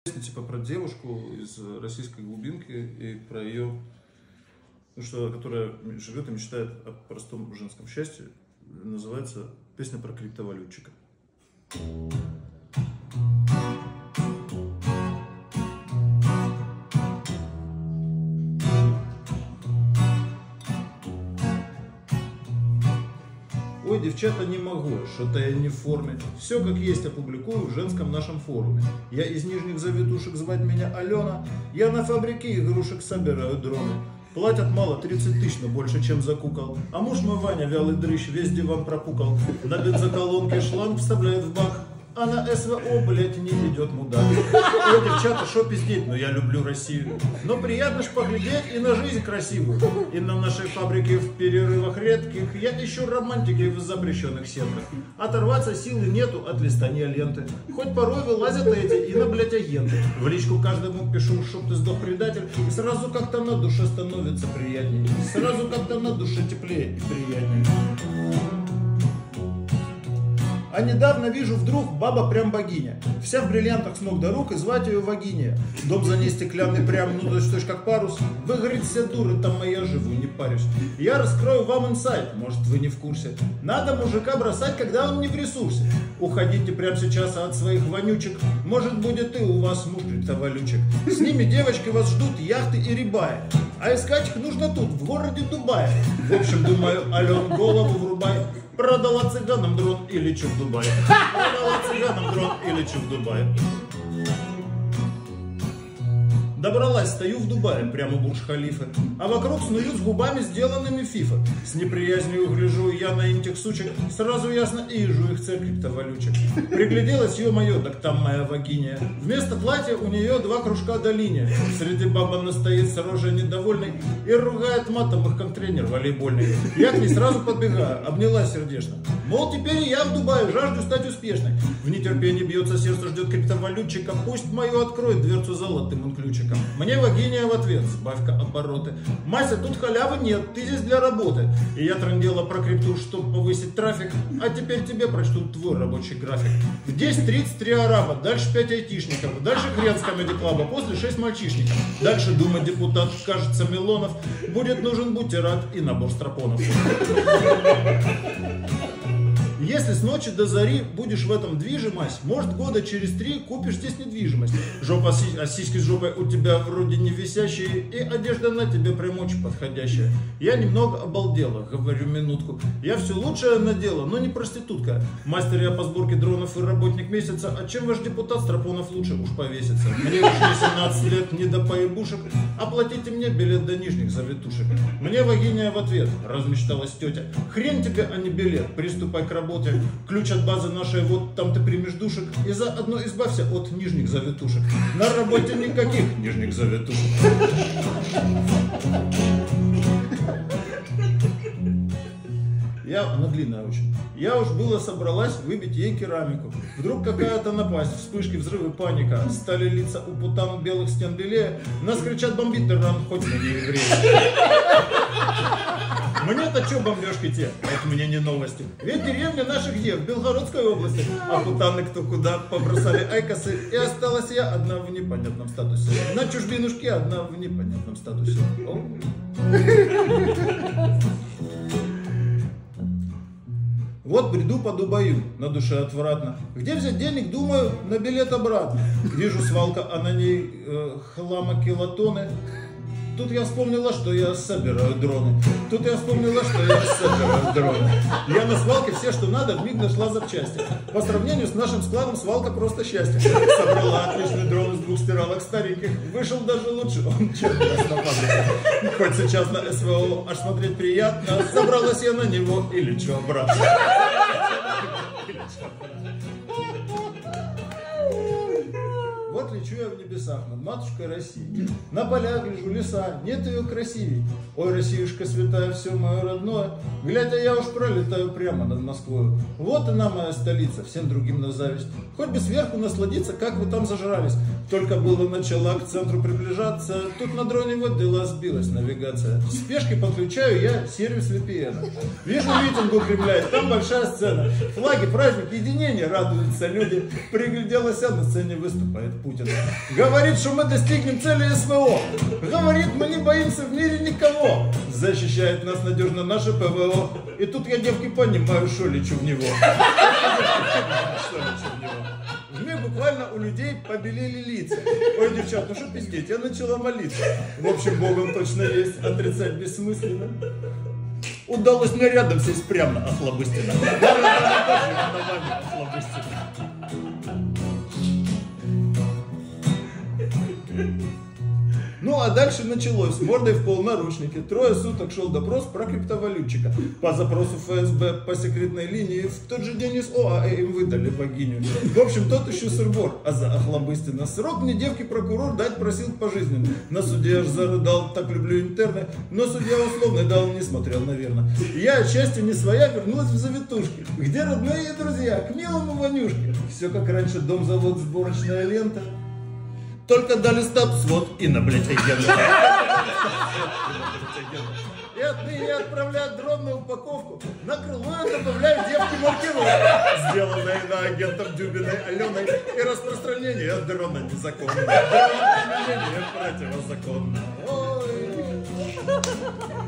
Типа про девушку из российской глубинки и про ее, которая живет и мечтает о простом женском счастье. Называется песня про криптовалютчика. Ой, девчата, не могу, что-то я не в форме. Все как есть опубликую в женском нашем форуме. Я из нижних завитушек, звать меня Алена. Я на фабрике игрушек собираю дроны. Платят мало, 30 тысяч, но больше, чем за кукол. А муж мой Ваня, вялый дрыщ, весь диван пропукал. На бензоколонке шланг вставляет в бак. А на СВО, блять, не идет мудак. Ой, девчата, шо пиздеть, но я люблю Россию. Но приятно ж поглядеть и на жизнь красивую. И на нашей фабрике в перерывах редких я ищу романтики в запрещенных сетках. Оторваться силы нету от листания ленты. Хоть порой вылазят эти и на, блять, агенты. В личку каждому пишу, чтоб ты сдох, предатель. И сразу как-то на душе становится приятнее. Сразу как-то на душе теплее и приятнее. А недавно вижу вдруг баба прям богиня. Вся в бриллиантах с ног до рук и звать ее Вагиния. Дом за ней стеклянный прям, ну точь как парус. Вы, говорит, все дуры, там я живу, не парюсь. Я раскрою вам инсайт, может вы не в курсе. Надо мужика бросать, когда он не в ресурсе. Уходите прямо сейчас от своих вонючек. Может будет и у вас муж криптовалютчик. С ними девочки вас ждут яхты и рибаи. А искать их нужно тут, в городе Дубае. В общем, думаю, Ален, голову врубай. Продала цыганам дрон и лечу в Дубай. Продала цыганам дрон и лечу в Дубай. Добралась, стою в Дубае, прямо у Бурдж-Халифа. А вокруг снуют с губами, сделанными фифа. С неприязнью гляжу я на этих сучек. Сразу ясно и вижу их цель криптовалютчик. Пригляделась, ё-моё, так там моя Вагиния. Вместо платья у нее 2 кружка до линии. Среди баб она стоит с рожей недовольной и ругает матом их как тренер волейбольный. Я к ней сразу подбегаю, обняла сердечно. Мол, теперь и я в Дубае жажду стать успешной. В нетерпении бьется сердце, ждет криптовалютчика. Пусть мою откроет дверцу золотым он ключиком. Мне Вагиния в ответ, сбавь-ка обороты. Мася, тут халявы нет, ты здесь для работы. И я трындела про крипту, чтобы повысить трафик. А теперь тебе прочтут твой рабочий график. В 10:33 араба, дальше 5 айтишников. Дальше хрен с комеди клаба, после 6 мальчишников. Дальше дума депутат, кажется, Милонов. Будет нужен бутерат и набор стропонов. Если с ночи до зари будешь в этом движимость, может года через 3 купишь здесь недвижимость. Жопа, а сиськи с жопой у тебя вроде не висящие, и одежда на тебе прям очень подходящая. Я немного обалдела, говорю минутку. Я все лучшее надела, но не проститутка. Мастер я по сборке дронов и работник месяца. А чем ваш депутат Стропонов лучше уж повесится? Мне уж 18 лет, не до поебушек. Оплатите мне билет до нижних завитушек. Мне Вагиния в ответ, размечталась тетя. Хрен тебе, а не билет, приступай к работе. Ключ от базы нашей, вот там ты примешь душек. И заодно избавься от нижних завитушек. На работе никаких нижних завитушек. Она длинная очень. Я уж было собралась выбить ей керамику. Вдруг какая-то напасть, вспышки, взрывы, паника. Стали лица у путан белых стен белее. Нас кричат бомбит Иран, хоть мы не евреи. Мне-то что бомбежки те? Это мне не новости. Ведь деревня наша где? В Белгородской области. А путаны кто куда побросали айкосы. И осталась я одна в непонятном статусе. На чужбинушке одна в непонятном статусе. Вот бреду по Дубаю, на душе отвратно. Где взять денег, думаю, на билет обратно. Вижу свалка, а на ней хлама килотоны. Тут я вспомнила, что я собираю дроны. Я на свалке все, что надо, вмиг нашла запчасти. По сравнению с нашим складом, свалка просто счастье. Собрала отличный дрон из 2 стиралок стареньких. Вышел даже лучше, он чем нас на фабрике. Хоть сейчас на СВО аж смотреть приятно. Забралась я на него и лечу обратно. Вот лечу я в небесах над матушкой России. На полях гляжу леса, нет ее красивей. Ой, Россиюшка святая, все мое родное. Глядя, я уж пролетаю прямо над Москвой. Вот она моя столица, всем другим на зависть. Хоть бы сверху насладиться, как вы там зажрались. Только было начала к центру приближаться, тут на дроне вот дела сбилась навигация. В спешке подключаю я сервис VPN. Вижу митинг у Кремля, и там большая сцена. Флаги, праздник, единение, радуются люди. Пригляделась, а на сцене выступает Путин. Путина. Говорит, что мы достигнем цели СВО. Говорит, мы не боимся в мире никого. Защищает нас надежно наше ПВО. И тут я, девки, понимаю, что лечу в него. В миг буквально у людей побелели лица. Ой, девчат, ну что пиздеть, я начала молиться. В общем, Богом точно есть, отрицать бессмысленно. Удалось мне рядом сесть прямо, охлобыстина. Ну а дальше началось. С мордой в полнаручнике. 3 суток шел допрос про криптовалютчика. По запросу ФСБ по секретной линии в тот же день из ОАЭ им выдали богиню. В общем, тот еще сырбор. А за охлобыстина срок мне девки прокурор дать просил пожизненно. На суде аж зарыдал, так люблю интерны. Но судья условный дал, не смотрел, наверное. Я от счастья не своя вернулась в завитушки. Где родные друзья, к милому Ванюшке. Все как раньше, дом, завод, сборочная лента. Только дали статус, вот и на, блядь, агента. И отныне отправляют дронную упаковку. На крыло добавляют девки маркировки, сделанные агентом Дюбиной Аленой. И распространение дрона незаконно. Распространение противозаконно. Ой.